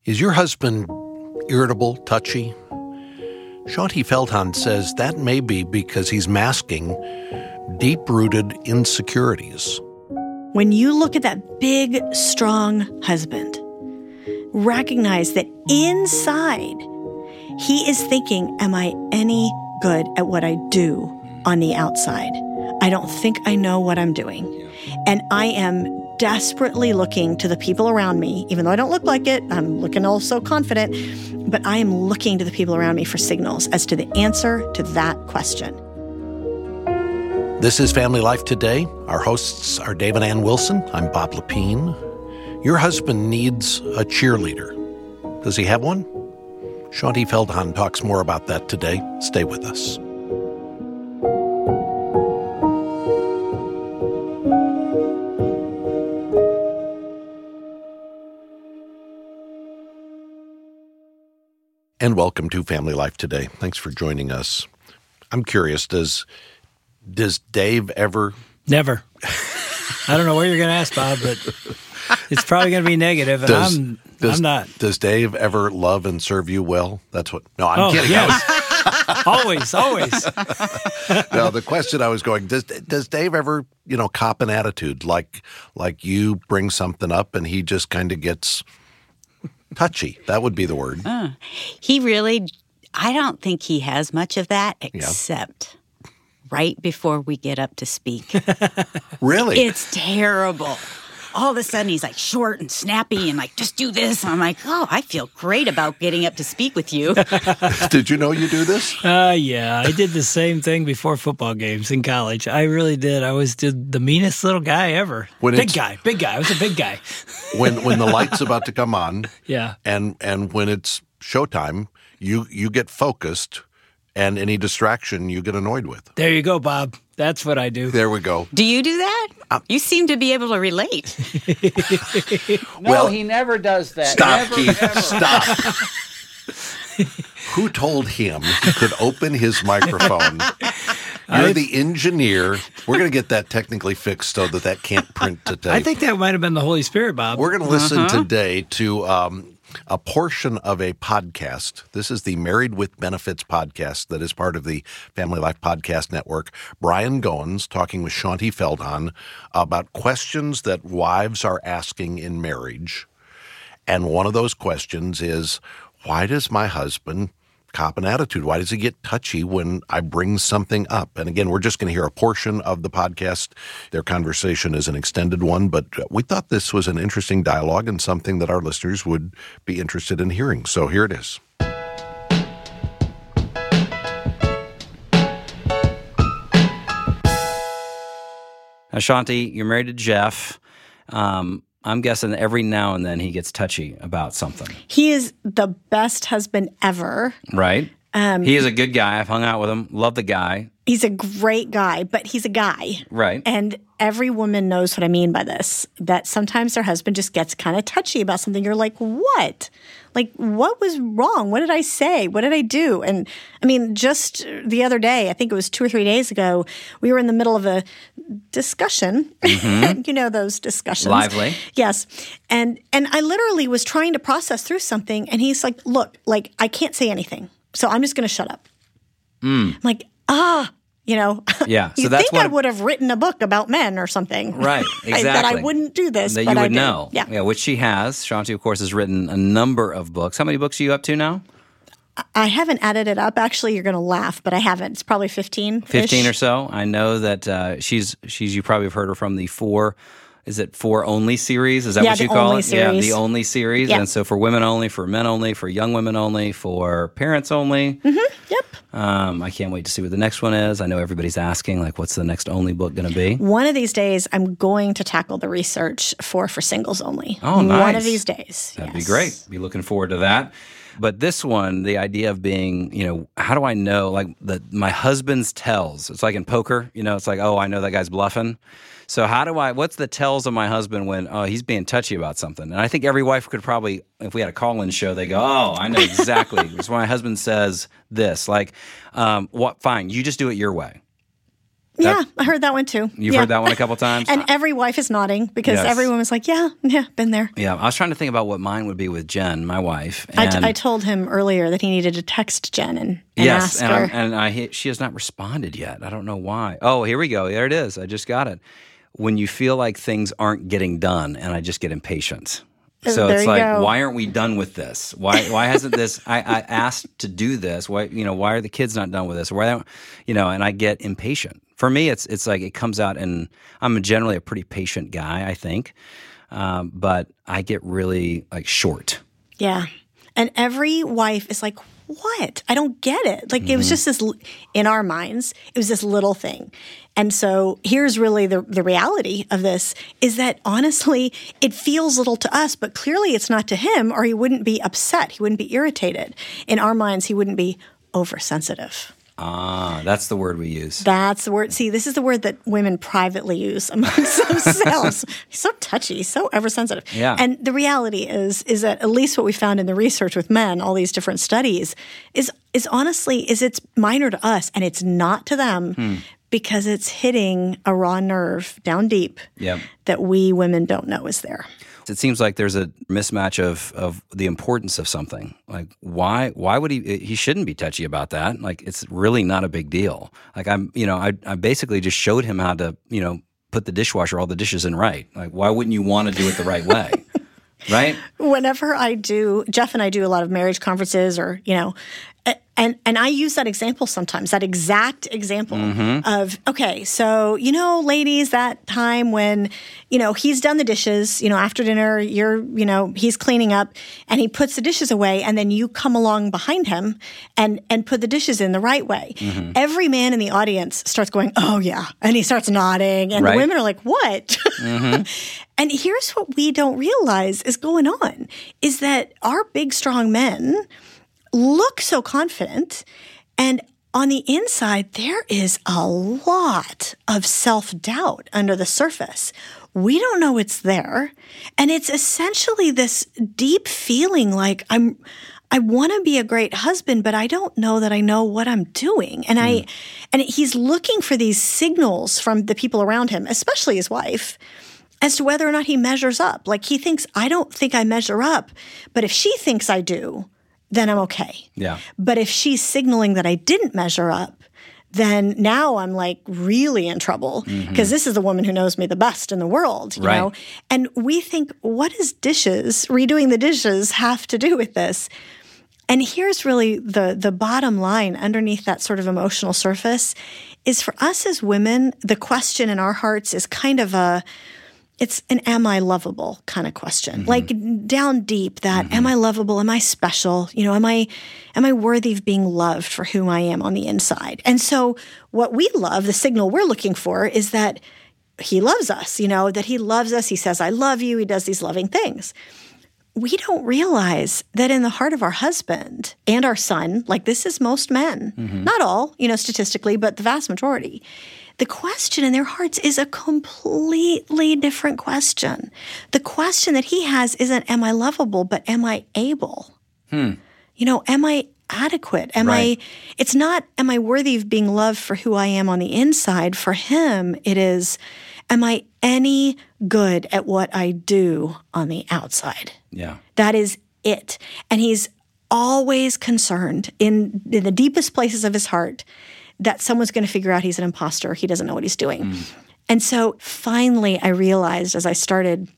Is your husband irritable, touchy? Shaunti Feldhahn says that may be because he's masking deep-rooted insecurities. When you look at that big, strong husband, recognize that inside he is thinking, am I any good at what I do on the outside? I don't think I know what I'm doing. And I am desperately looking to the people around me, even though I don't look like it, I'm looking all so confident, but I am looking to the people around me for signals as to the answer to that question. This is Family Life Today. Our hosts are Dave and Ann Wilson. I'm Bob Lepine. Your husband needs a cheerleader. Does he have one? Shaunti Feldhahn talks more about that today. Stay with us. And welcome to Family Life Today. Thanks for joining us. I'm curious, does Dave ever... Never. I don't know what you're going to ask, Bob, but it's probably going to be negative, and I'm not. Does Dave ever love and serve you well? That's what... No, I'm kidding. Yes. Always. No, the question I was going, does Dave ever, cop an attitude like you bring something up and he just kind of gets... touchy. That would be the word. He really, I don't think he has much of that except right before we get up to speak. Really? It's terrible. All of a sudden, he's like short and snappy and like, just do this. And I'm like, oh, I feel great about getting up to speak with you. Did you know you do this? Yeah. I did the same thing before football games in college. I really did. I was the meanest little guy ever. Big guy. I was a big guy. When the light's about to come on, yeah, and when it's showtime, you get focused, and any distraction you get annoyed with. There you go, Bob. That's what I do. There we go. Do you do that? You seem to be able to relate. No, he never does that. Stop, Never, Keith. ever. Stop. Who told him he could open his microphone? You're the engineer. We're going to get that technically fixed so that can't print to tape. I think that might have been the Holy Spirit, Bob. We're going to listen today to a portion of a podcast. This is the Married with Benefits podcast that is part of the Family Life Podcast Network. Brian Goins talking with Shaunti Feldhahn about questions that wives are asking in marriage. And one of those questions is, why does my husband cop an attitude? Why does he get touchy when I bring something up? And again, we're just going to hear a portion of the podcast. Their conversation is an extended one, but we thought this was an interesting dialogue and something that our listeners would be interested in hearing. So here it is. Now, Shaunti, you're married to Jeff. I'm guessing every now and then he gets touchy about something. He is the best husband ever. Right. He is a good guy. I've hung out with him. Love the guy. He's a great guy, but he's a guy. Right. And every woman knows what I mean by this, that sometimes their husband just gets kind of touchy about something. You're like, what? Like, what was wrong? What did I say? What did I do? And I mean, just the other day, I think it was 2 or 3 days ago, we were in the middle of a discussion. Mm-hmm. You know those discussions. Lively. Yes. And I literally was trying to process through something, and he's like, look, like, I can't say anything, so I'm just going to shut up. I'm like, Yeah, so you that's think what I would have written a book about men or something. Right, exactly. That I wouldn't do this, that but you I would did. know. Yeah, which she has. Shaunti, of course, has written a number of books. How many books are you up to now? I haven't added it up. Actually, you're going to laugh, but I haven't. It's probably 15. 15 or so. I know that she's. You probably have heard her from the Four Only series? Is that what you call it? Series. Yeah, the Only series. Yeah. And so for women only, for men only, for young women only, for parents only. Mm-hmm. Yep. I can't wait to see what the next one is. I know everybody's asking, like, what's the next Only book going to be? One of these days, I'm going to tackle the research for singles only. Oh, nice. One of these days. That'd be great. Be looking forward to that. But this one, the idea of being, how do I know, like, my husband's tells. It's like in poker, it's like, oh, I know that guy's bluffing. So what's the tells of my husband when, he's being touchy about something? And I think every wife could probably, if we had a call-in show, they go, oh, I know exactly. It's when my husband says this, like, fine, you just do it your way. Yeah, I heard that one too. You've heard that one a couple times? And every wife is nodding because every woman's like, yeah, been there. Yeah, I was trying to think about what mine would be with Jen, my wife. And I told him earlier that he needed to text Jen and ask her. And she has not responded yet. I don't know why. Oh, here we go. There it is. I just got it. When you feel like things aren't getting done and I just get impatient. So it's like, why aren't we done with this? Why hasn't this? I asked to do this. Why are the kids not done with this? Why don't and I get impatient. For me, it's like it comes out, and I'm generally a pretty patient guy, I think, but I get really like short. Yeah, and every wife is like, what? I don't get it. Like, it was just this, in our minds, it was this little thing. And so here's really the reality of this is that, honestly, it feels little to us, but clearly it's not to him, or he wouldn't be upset. He wouldn't be irritated. In our minds, he wouldn't be oversensitive. Ah, that's the word we use. That's the word. See, this is the word that women privately use amongst themselves. He's so touchy, so oversensitive. Yeah. And the reality is that at least what we found in the research with men, all these different studies, is honestly it's minor to us and it's not to them because it's hitting a raw nerve down deep that we women don't know is there. It seems like there's a mismatch of the importance of something. Like, why would he shouldn't be touchy about that. Like, it's really not a big deal. Like, I basically just showed him how to, put the dishwasher, all the dishes in right. Like, why wouldn't you want to do it the right way? Right? Whenever Jeff and I do a lot of marriage conferences or, and I use that example sometimes, that exact example of, okay, so, ladies, that time when, he's done the dishes, after dinner, he's cleaning up and he puts the dishes away and then you come along behind him and put the dishes in the right way. Every man in the audience starts going, oh yeah. And he starts nodding and the women are like, what? And here's what we don't realize is going on is that our big, strong men look so confident, and on the inside, there is a lot of self-doubt under the surface. We don't know it's there, and it's essentially this deep feeling like I want to be a great husband, but I don't know that I know what I'm doing. And and he's looking for these signals from the people around him, especially his wife, as to whether or not he measures up. Like, he thinks, I don't think I measure up, but if she thinks I do, then I'm okay. Yeah. But if she's signaling that I didn't measure up, then now I'm like really in trouble because this is the woman who knows me the best in the world, you know? And we think, what does redoing the dishes have to do with this? And here's really the bottom line underneath that sort of emotional surface is for us as women, the question in our hearts is kind of it's an am I lovable kind of question. Like down deep that am I lovable? Am I special? Am I worthy of being loved for who I am on the inside? And so what we love, the signal we're looking for is that he loves us, that he loves us. He says, I love you. He does these loving things. We don't realize that in the heart of our husband and our son, like this is most men, not all, statistically, but the vast majority, the question in their hearts is a completely different question. The question that he has isn't, am I lovable, but am I able? Am I adequate? It's not, am I worthy of being loved for who I am on the inside? For him, it is, am I any good at what I do on the outside? Yeah. That is it. And he's always concerned in the deepest places of his heart that someone's going to figure out he's an imposter. He doesn't know what he's doing. And so finally I realized as I started,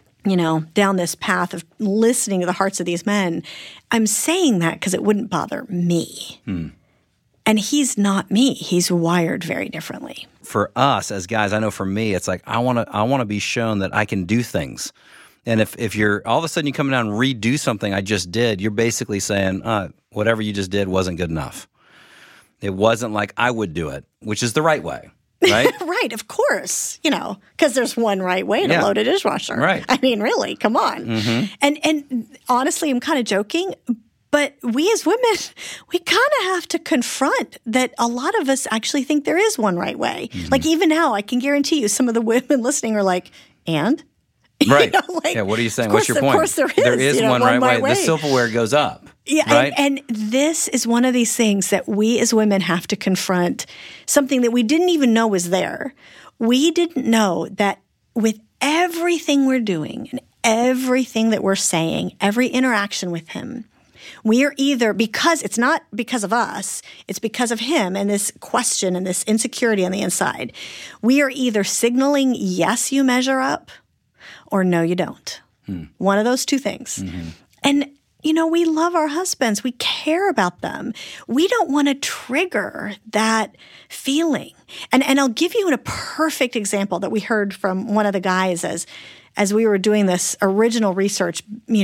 down this path of listening to the hearts of these men, I'm saying that because it wouldn't bother me. And he's not me. He's wired very differently. For us as guys, I know for me, it's like I want to be shown that I can do things. And if you're all of a sudden you come down and redo something I just did, you're basically saying whatever you just did wasn't good enough. It wasn't like I would do it, which is the right way, right? Right, of course, because there's one right way to load a dishwasher. Right. I mean, really, come on. And honestly, I'm kind of joking, but we as women, we kind of have to confront that a lot of us actually think there is one right way. Like even now, I can guarantee you some of the women listening are like, and? Right. What are you saying? What's your point? Of course there is. There is one right way. The silverware goes up. Yeah, right? and this is one of these things that we as women have to confront, something that we didn't even know was there. We didn't know that with everything we're doing and everything that we're saying, every interaction with him, we are either, because it's not because of us, it's because of him and this question and this insecurity on the inside, we are either signaling, yes, you measure up, or no, you don't. One of those two things. Mm-hmm. And, you know, we love our husbands. We care about them. We don't want to trigger that feeling. And I'll give you a perfect example that we heard from one of the guys as we were doing this original research,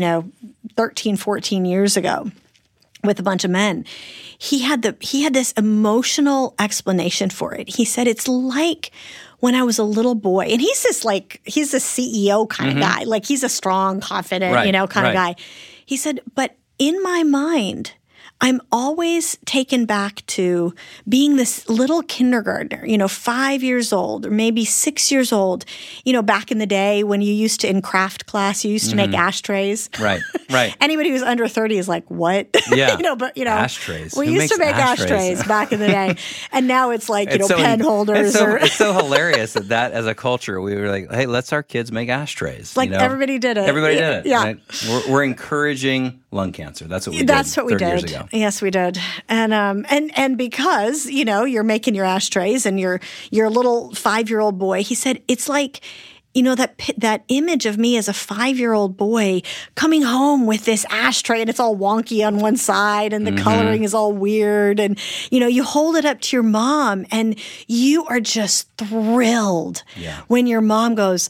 13, 14 years ago with a bunch of men. He had this emotional explanation for it. He said, it's like when I was a little boy, and he's a CEO kind of guy. Like, he's a strong, confident, kind of guy. He said, but in my mind, I'm always taken back to being this little kindergartner, 5 years old or maybe 6 years old, back in the day when you used to, in craft class, you used to make ashtrays. Right. Anybody who's under 30 is like, what? Yeah. Ashtrays. We used to make ashtrays back in the day. And now it's like, pen holders. It's so hilarious that as a culture, we were like, hey, let's our kids make ashtrays. Like, everybody did it. Everybody did it. Yeah. Right? We're encouraging lung cancer. That's what we did. That's what we 30 did. years ago. Yes, we did. And because, you're making your ashtrays and you're a little 5-year-old boy, he said, it's like, that image of me as a 5-year-old boy coming home with this ashtray and it's all wonky on one side and the coloring is all weird. And, you hold it up to your mom and you are just thrilled when your mom goes,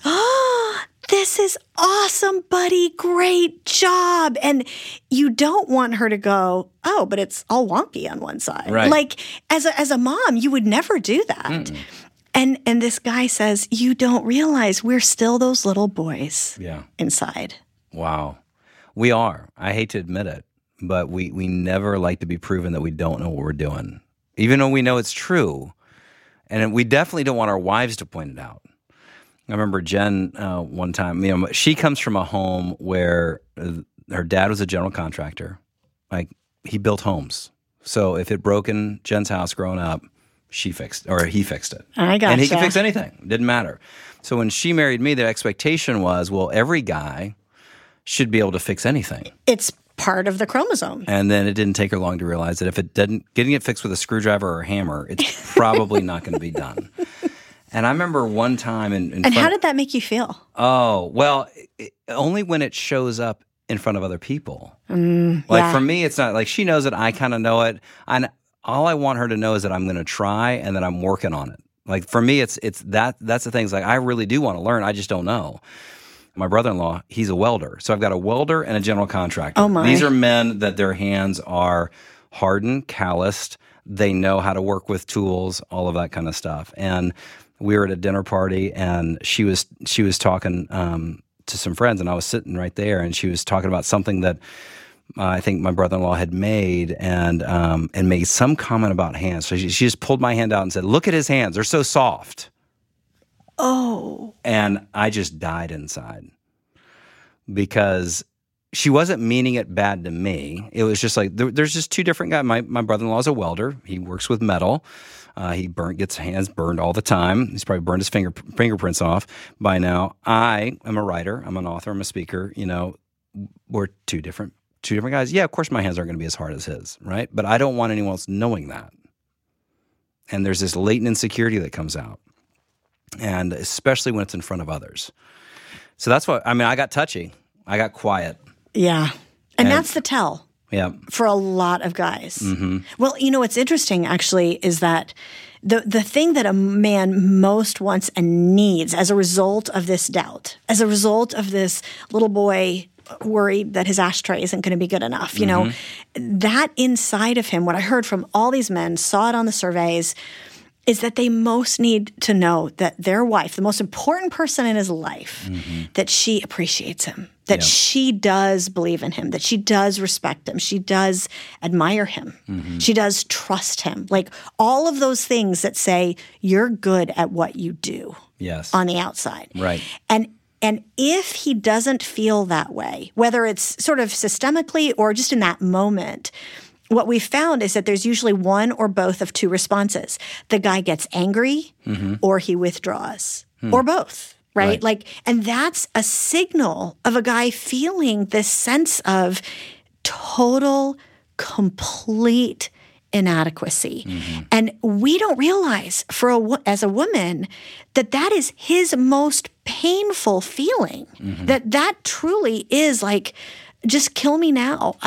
this is awesome, buddy. Great job. And you don't want her to go, oh, but it's all wonky on one side. Right. Like, as a mom, you would never do that. And this guy says, you don't realize we're still those little boys inside. Wow. We are. I hate to admit it, but we never like to be proven that we don't know what we're doing, even though we know it's true. And we definitely don't want our wives to point it out. I remember Jen one time, she comes from a home where her dad was a general contractor. Like, he built homes. So if it broke in Jen's house growing up, he fixed it. I gotcha. And he could fix anything. It didn't matter. So when she married me, the expectation was, well, every guy should be able to fix anything. It's part of the chromosome. And then it didn't take her long to realize that if it didn't, getting it fixed with a screwdriver or a hammer, it's probably not going to be done. And I remember one time And how did that make you feel? Oh, well, only when it shows up in front of other people. For me, it's not like she knows it. I kind of know it. And all I want her to know is that I'm going to try and that I'm working on it. Like, for me, it's that's the thing. It's like, I really do want to learn. I just don't know. My brother-in-law, he's a welder. So I've got a welder and a general contractor. Oh, my. These are men that their hands are hardened, calloused. They know how to work with tools, all of that kind of stuff. And we were at a dinner party, and she was talking to some friends, and I was sitting right there, and she was talking about something that I think my brother-in-law had made, and made some comment about hands. So she just pulled my hand out and said, "Look at his hands; they're so soft." Oh, and I just died inside because she wasn't meaning it bad to me. It was just like there's just two different guys. My brother-in-law is a welder; he works with metal. He gets hands burned all the time. He's probably burned his fingerprints off by now. I am a writer. I'm an author. I'm a speaker. We're two different guys. Yeah, of course my hands aren't going to be as hard as his, right? But I don't want anyone else knowing that. And there's this latent insecurity that comes out, and especially when it's in front of others. So that's what, I got touchy. I got quiet. Yeah. And that's the tell. Yeah. For a lot of guys. Mm-hmm. Well, what's interesting actually is that the thing that a man most wants and needs as a result of this doubt, as a result of this little boy worried that his ashtray isn't going to be good enough, that inside of him, what I heard from all these men, saw it on the surveys, is that they most need to know that their wife, the most important person in his life, that she appreciates him, that she does believe in him, that she does respect him, she does admire him, she does trust him. Like, all of those things that say you're good at what you do yes. on the outside. Right. And And if he doesn't feel that way, whether it's sort of systemically or just in that moment, what we found is that there's usually one or both of two responses. The guy gets angry or he withdraws or both, right? And that's a signal of a guy feeling this sense of total, complete inadequacy. And we don't realize as a woman that is his most painful feeling, that truly is like, just kill me now.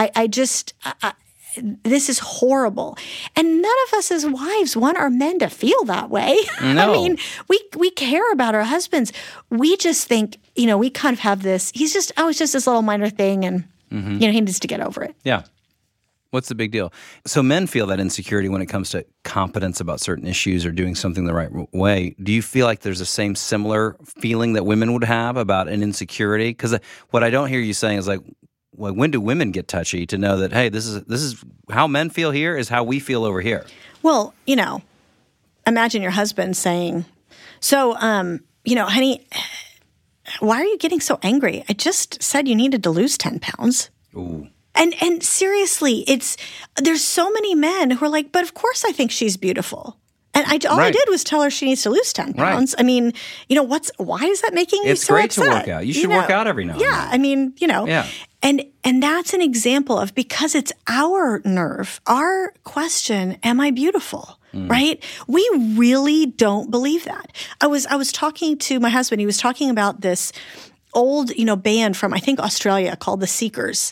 This is horrible. And none of us as wives want our men to feel that way. No. I mean, we care about our husbands. We just think, we kind of have this, it's just this little minor thing and, he needs to get over it. Yeah. What's the big deal? So men feel that insecurity when it comes to competence about certain issues or doing something the right way. Do you feel like there's the similar feeling that women would have about an insecurity? Because what I don't hear you saying is like, well, when do women get touchy to know that, hey, this is how men feel here is how we feel over here? Well, imagine your husband saying, so, honey, why are you getting so angry? I just said you needed to lose 10 pounds. Ooh. And seriously, there's so many men who are like, but of course I think she's beautiful. And I did was tell her she needs to lose 10 pounds. Right. I mean, why is that making you so upset? It's great to work out. You should work out every now and then. Yeah, I mean, Yeah. And that's an example of, because it's our nerve, our question, am I beautiful? Right? We really don't believe that. I was talking to my husband. He was talking about this old, band from, I think, Australia called the Seekers,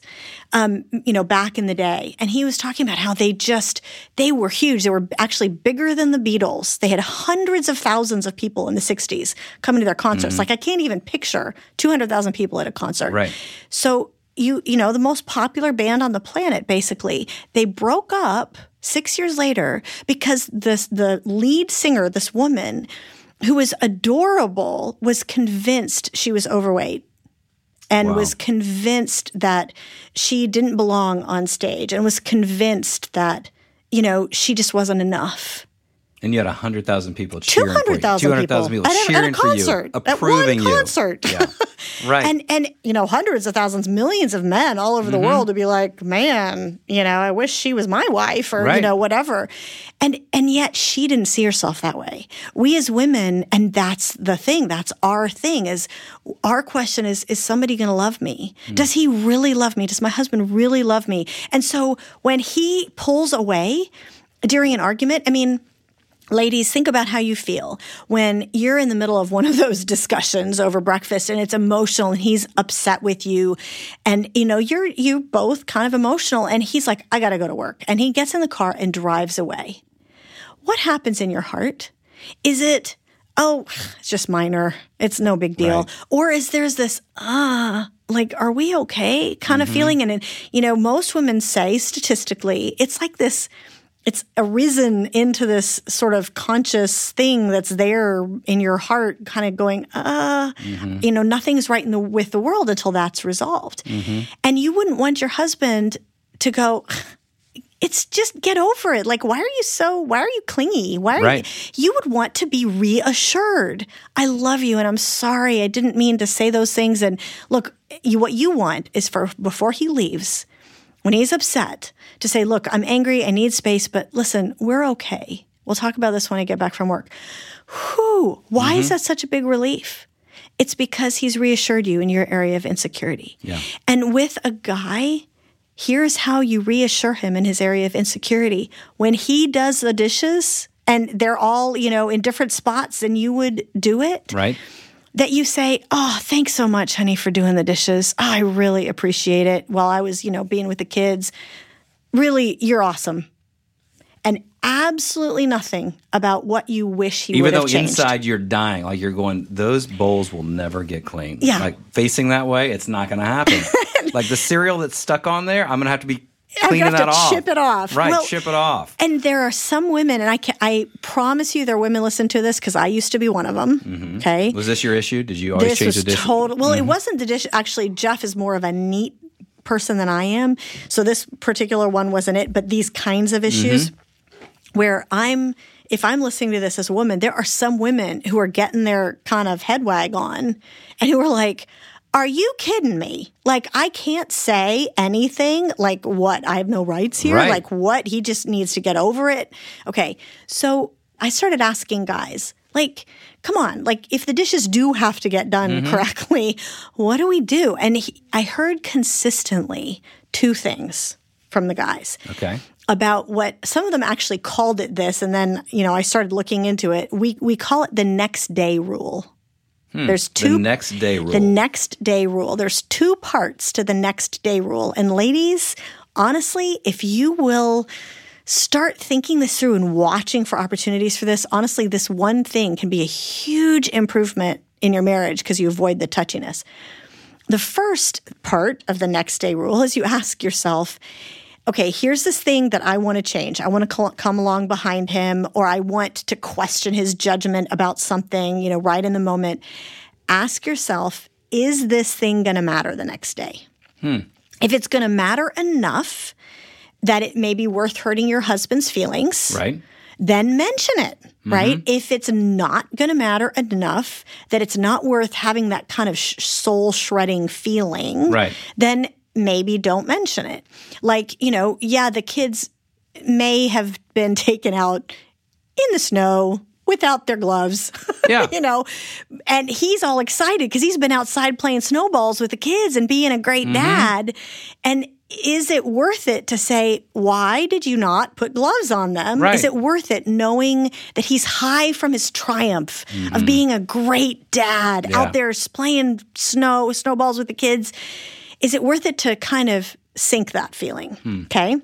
back in the day. And he was talking about how they were huge. They were actually bigger than the Beatles. They had hundreds of thousands of people in the 60s coming to their concerts. Like, I can't even picture 200,000 people at a concert. Right. So, the most popular band on the planet, basically, they broke up 6 years later because the lead singer, this woman, who was adorable, was convinced she was overweight and was convinced that she didn't belong on stage and was convinced that, she just wasn't enough. And you had 100,000 people cheering 200,000 for you. 200,000 people cheering for you, approving you. At one concert. Yeah. Right. And hundreds of thousands, millions of men all over the world would be like, man, I wish she was my wife or, whatever. And yet she didn't see herself that way. We as women, and that's the thing, that's our thing, is our question is somebody going to love me? Does he really love me? Does my husband really love me? And so when he pulls away during an argument, I mean, ladies, think about how you feel when you're in the middle of one of those discussions over breakfast and it's emotional and he's upset with you and, you're both kind of emotional and he's like, I got to go to work. And he gets in the car and drives away. What happens in your heart? Is it, it's just minor. It's no big deal. Right. Or is there's this, like, are we okay kind of feeling? And, most women say statistically, it's like this, it's arisen into this sort of conscious thing that's there in your heart kind of going, nothing's right with the world until that's resolved. And you wouldn't want your husband to go, it's just get over it. Like, why are you clingy? You would want to be reassured. I love you and I'm sorry. I didn't mean to say those things. And look, what you want is for before he leaves, when he's upset, to say, look, I'm angry, I need space, but listen, we're okay. We'll talk about this when I get back from work. Whew, why is that such a big relief? It's because he's reassured you in your area of insecurity. Yeah. And with a guy, here's how you reassure him in his area of insecurity. When he does the dishes and they're all, in different spots and you would do it. Right. That you say, oh, thanks so much, honey, for doing the dishes. Oh, I really appreciate it while I was, being with the kids. Really, you're awesome. And absolutely nothing about what you wish he would have changed. Even though inside you're dying, like you're going, those bowls will never get clean. Yeah. Like facing that way, it's not going to happen. Like the cereal that's stuck on there, I'm going to have to be cleaning that off. Chip it off. Right, chip it off. And there are some women, and I promise you there are women listen to this because I used to be one of them, okay? Was this your issue? Did you always change the dish? Well, it wasn't the dish. Actually, Jeff is more of a neat person than I am. So this particular one wasn't it, but these kinds of issues where if I'm listening to this as a woman, there are some women who are getting their kind of head wag on and who are like, are you kidding me? Like, I can't say anything. Like, what? I have no rights here? Right. Like, what? He just needs to get over it? Okay. So I started asking guys, like, come on. Like, if the dishes do have to get done correctly, what do we do? And I heard consistently two things from the guys. Okay. About what some of them actually called it this. And then, I started looking into it. We call it the next day rule. There's two. The next day rule. The next day rule. There's two parts to the next day rule. And ladies, honestly, if you will start thinking this through and watching for opportunities for this, honestly, this one thing can be a huge improvement in your marriage because you avoid the touchiness. The first part of the next day rule is you ask yourself, okay, here's this thing that I want to change. I want to come along behind him, or I want to question his judgment about something, right in the moment. Ask yourself, is this thing going to matter the next day? If it's going to matter enough that it may be worth hurting your husband's feelings, right, then mention it, right? If it's not going to matter enough that it's not worth having that kind of soul-shredding feeling, right, then maybe don't mention it. Like, the kids may have been taken out in the snow without their gloves, yeah. And he's all excited because he's been outside playing snowballs with the kids and being a great dad. And is it worth it to say, why did you not put gloves on them? Right. Is it worth it knowing that he's high from his triumph of being a great dad out there playing snowballs with the kids? Is it worth it to kind of sink that feeling? Okay.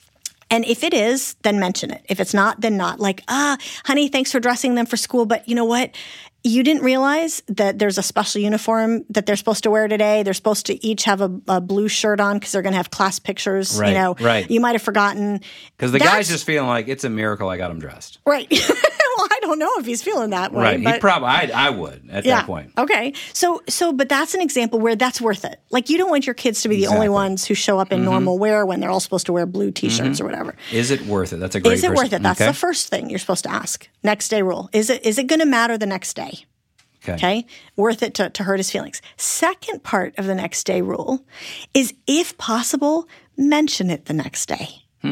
And if it is, then mention it. If it's not, then not. Like, honey, thanks for dressing them for school. But you know what? You didn't realize that there's a special uniform that they're supposed to wear today. They're supposed to each have a blue shirt on because they're going to have class pictures. Right, right. You might have forgotten. Because the guy's just feeling like it's a miracle I got him dressed. Right. Well, I don't know if he's feeling that way. Right. But, He probably, I would at that point. Okay. So, but that's an example where that's worth it. Like, you don't want your kids to be the only ones who show up in normal wear when they're all supposed to wear blue T-shirts or whatever. Is it worth it? That's a great Is it worth it? That's the first thing you're supposed to ask. Next day rule. Is it going to matter the next day? Okay. Worth it to hurt his feelings. Second part of the next day rule is, if possible, mention it the next day.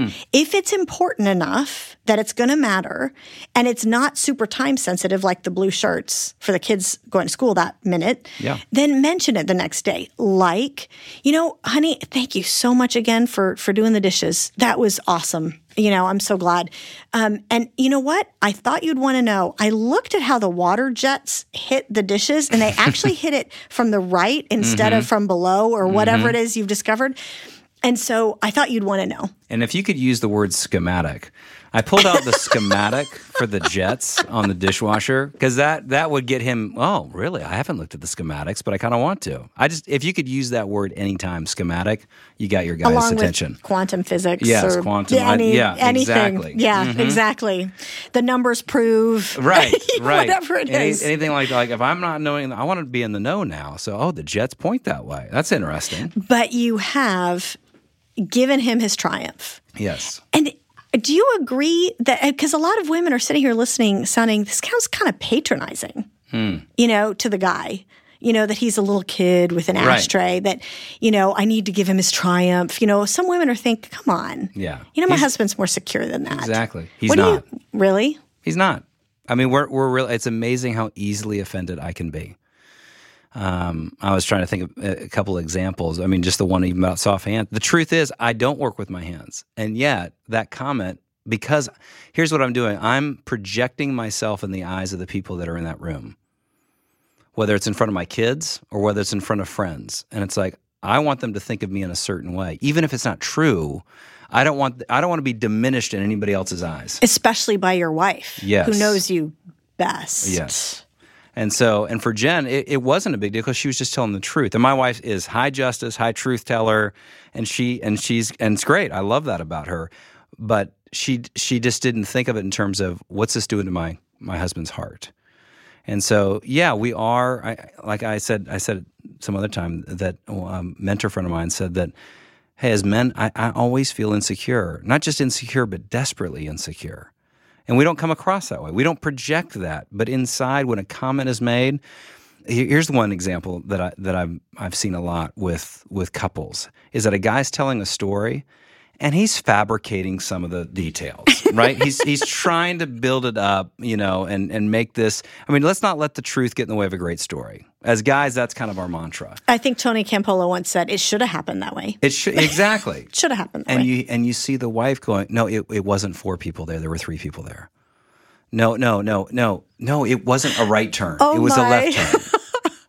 If it's important enough that it's going to matter and it's not super time sensitive like the blue shirts for the kids going to school that minute, then mention it the next day. Like, honey, thank you so much again for doing the dishes. That was awesome. I'm so glad. And you know what? I thought you'd want to know. I looked at how the water jets hit the dishes, and they actually hit it from the right instead of from below or whatever it is you've discovered. And so I thought you'd want to know. And if you could use the word schematic, I pulled out the schematic for the jets on the dishwasher because that would get him, oh, really? I haven't looked at the schematics, but I kind of want to. If you could use that word anytime, schematic, you got your guy's Along attention. With quantum physics. Yes, or quantum. anything. Exactly. Yeah, exactly. The numbers prove. Right. Whatever it is. Anything like if I'm not knowing, I want to be in the know now. So, the jets point that way. That's interesting. But you have given him his triumph. Yes. And do you agree that, because a lot of women are sitting here listening, sounding, this sounds kind of patronizing, to the guy, that he's a little kid with an ashtray, that, I need to give him his triumph. Some women are thinking, come on. Yeah. My husband's more secure than that. Exactly. He's not. Really? He's not. I mean, we're really, it's amazing how easily offended I can be. I was trying to think of a couple of examples. I mean, just the one even about soft hands. The truth is, I don't work with my hands. And yet, that comment, because here's what I'm doing. I'm projecting myself in the eyes of the people that are in that room, whether it's in front of my kids or whether it's in front of friends. And it's like, I want them to think of me in a certain way. Even if it's not true, I don't want to be diminished in anybody else's eyes. Especially by your wife, who knows you best. Yes. And for Jen, it wasn't a big deal because she was just telling the truth. And my wife is high justice, high truth teller, and it's great. I love that about her. But she just didn't think of it in terms of what's this doing to my husband's heart. And so, we are. Like I said some other time that a mentor friend of mine said that, hey, as men, I always feel insecure, not just insecure, but desperately insecure. And we don't come across that way. We don't project that. But inside, when a comment is made, here's one example that I've seen a lot with couples, is that a guy's telling a story and he's fabricating some of the details, right? He's trying to build it up, and make this. I mean, let's not let the truth get in the way of a great story. As guys, that's kind of our mantra. I think Tony Campolo once said, it should have happened that way. It should, exactly. It should have happened that way. And you see the wife going, no, it wasn't 4 people there. There were 3 people there. No, it wasn't a right turn. Oh, it was a left turn.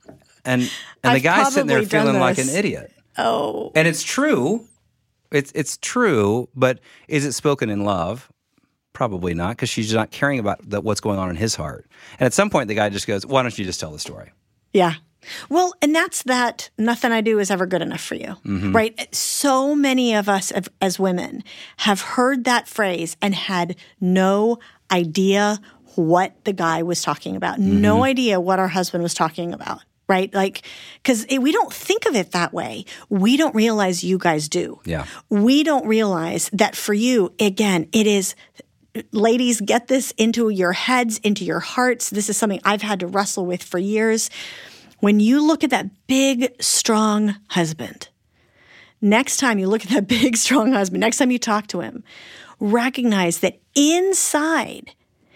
And the guy's sitting there feeling like an idiot. Oh. And it's true. It's true, but is it spoken in love? Probably not, because she's not caring about what's going on in his heart. And at some point, the guy just goes, why don't you just tell the story? Yeah. Well, and that's that nothing I do is ever good enough for you, right? So many of us as women have heard that phrase and had no idea what the guy was talking about, no idea what our husband was talking about. Right? Like, because we don't think of it that way. We don't realize you guys do. Yeah. We don't realize that for you, again, it is, ladies, get this into your heads, into your hearts. This is something I've had to wrestle with for years. When you look at that big, strong husband, next time you look at that big, strong husband, next time you talk to him, recognize that inside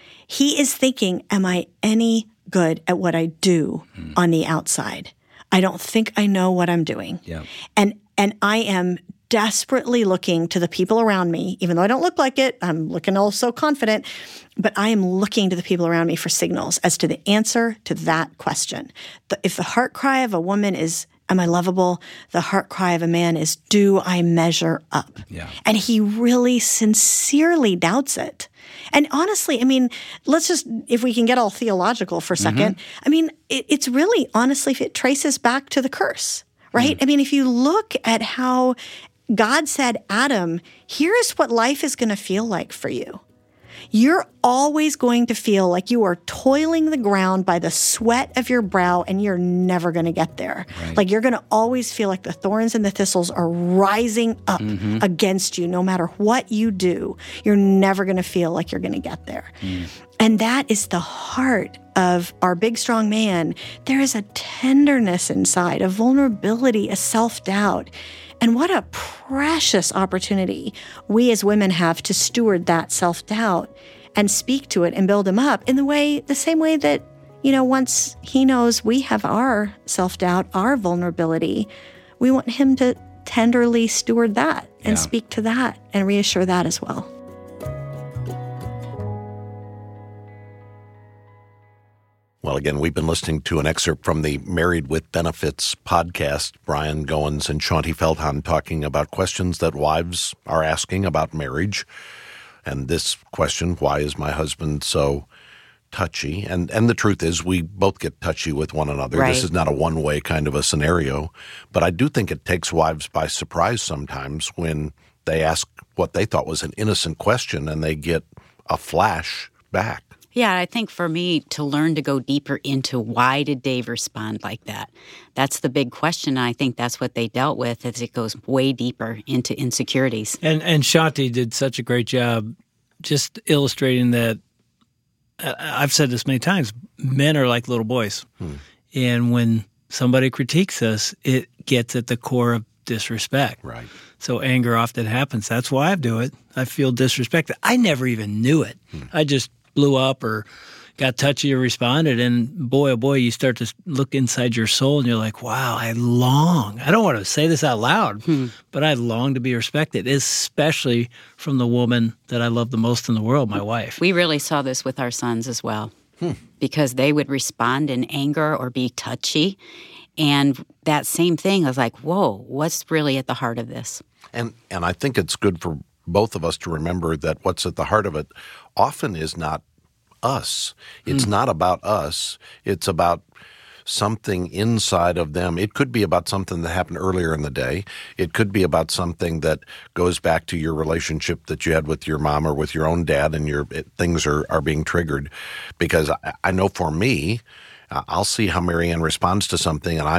he is thinking, am I any good at what I do on the outside? I don't think I know what I'm doing. Yeah. And I am desperately looking to the people around me, even though I don't look like it, I'm looking all so confident, but I am looking to the people around me for signals as to the answer to that question. If the heart cry of a woman is, am I lovable? The heart cry of a man is, do I measure up? Yeah. And he really sincerely doubts it. And honestly, I mean, let's just, if we can get all theological for a second, I mean, it's really, honestly, if it traces back to the curse, right? I mean, if you look at how God said, Adam, here is what life is going to feel like for you. You're always going to feel like you are toiling the ground by the sweat of your brow, and you're never going to get there. Right. Like, you're going to always feel like the thorns and the thistles are rising up against you. No matter what you do, you're never going to feel like you're going to get there. And that is the heart of our big, strong man. There is a tenderness inside, a vulnerability, a self-doubt. And what a precious opportunity we as women have to steward that self-doubt and speak to it and build him up in the same way that, once he knows we have our self-doubt, our vulnerability, we want him to tenderly steward that and speak to that and reassure that as well. Well, again, we've been listening to an excerpt from the Married with Benefits podcast. Brian Goins and Shaunti Feldhahn talking about questions that wives are asking about marriage. And this question, why is my husband so touchy? And the truth is, we both get touchy with one another. Right. This is not a one-way kind of a scenario. But I do think it takes wives by surprise sometimes when they ask what they thought was an innocent question and they get a flash back. Yeah, I think for me to learn to go deeper into why did Dave respond like that? That's the big question. I think that's what they dealt with as it goes way deeper into insecurities. And Shaunti did such a great job just illustrating that. I've said this many times, men are like little boys. And when somebody critiques us, it gets at the core of disrespect. Right. So anger often happens. That's why I do it. I feel disrespected. I never even knew it. I just blew up or got touchy or responded, and boy, oh boy, you start to look inside your soul and you're like, wow, I don't want to say this out loud, but I long to be respected, especially from the woman that I love the most in the world, my wife. We really saw this with our sons as well, because they would respond in anger or be touchy, and that same thing, I was like, whoa, what's really at the heart of this? And I think it's good for both of us to remember that what's at the heart of it often is not us. It's not about us. It's about something inside of them. It could be about something that happened earlier in the day. It could be about something that goes back to your relationship that you had with your mom or with your own dad, and things are being triggered. Because I know for me, I'll see how Marianne responds to something, and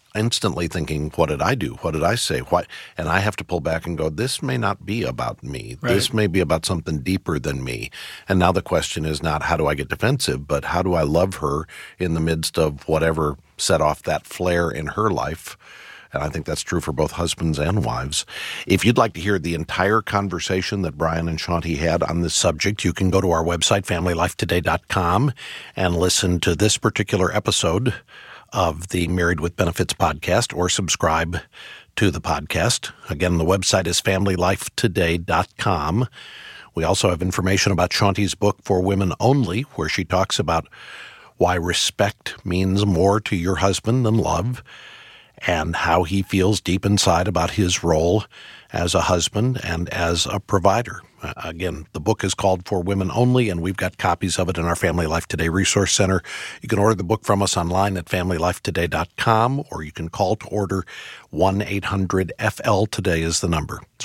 instantly thinking, what did I do? What did I say? What? And I have to pull back and go, this may not be about me. Right. This may be about something deeper than me. And now the question is not how do I get defensive, but how do I love her in the midst of whatever set off that flare in her life? And I think that's true for both husbands and wives. If you'd like to hear the entire conversation that Brian and Shaunti had on this subject, you can go to our website, familylifetoday.com, and listen to this particular episode of the Married with Benefits podcast, or subscribe to the podcast. Again, the website is familylifetoday.com. We also have information about Shaunti's book, For Women Only, where she talks about why respect means more to your husband than love, and how he feels deep inside about his role as a husband and as a provider. Again, the book is called For Women Only, and we've got copies of it in our Family Life Today Resource Center. You can order the book from us online at familylifetoday.com, or you can call to order 1-800-FL-TODAY is the number. It's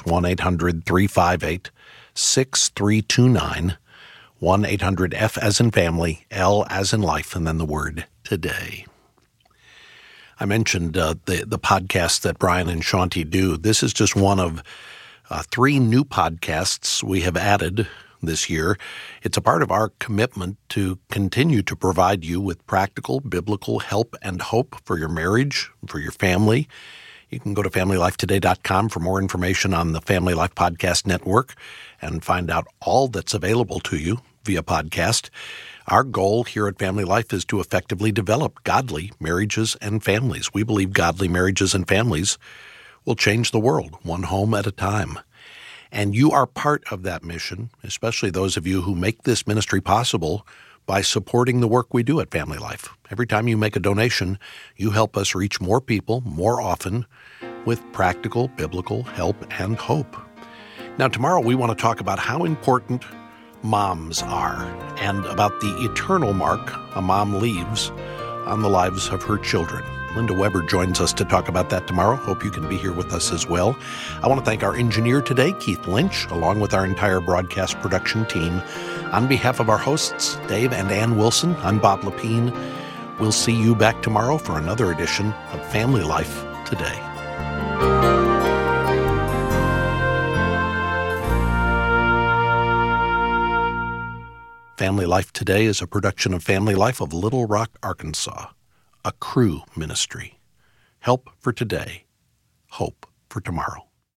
1-800-358-6329, 1-800-F as in family, L as in life, and then the word today. I mentioned the podcast that Brian and Shaunti do. This is just one of 3 new podcasts we have added this year. It's a part of our commitment to continue to provide you with practical, biblical help and hope for your marriage, for your family. You can go to familylifetoday.com for more information on the Family Life Podcast Network and find out all that's available to you via podcast. Our goal here at Family Life is to effectively develop godly marriages and families. We believe godly marriages and families will change the world, one home at a time. And you are part of that mission, especially those of you who make this ministry possible by supporting the work we do at Family Life. Every time you make a donation, you help us reach more people more often with practical biblical help and hope. Now, tomorrow we want to talk about how important moms are, and about the eternal mark a mom leaves on the lives of her children. Linda Weber joins us to talk about that tomorrow. Hope you can be here with us as well. I want to thank our engineer today, Keith Lynch, along with our entire broadcast production team. On behalf of our hosts, Dave and Ann Wilson, I'm Bob Lepine. We'll see you back tomorrow for another edition of Family Life Today. Family Life Today is a production of Family Life of Little Rock, Arkansas, a Cru ministry. Help for today, hope for tomorrow.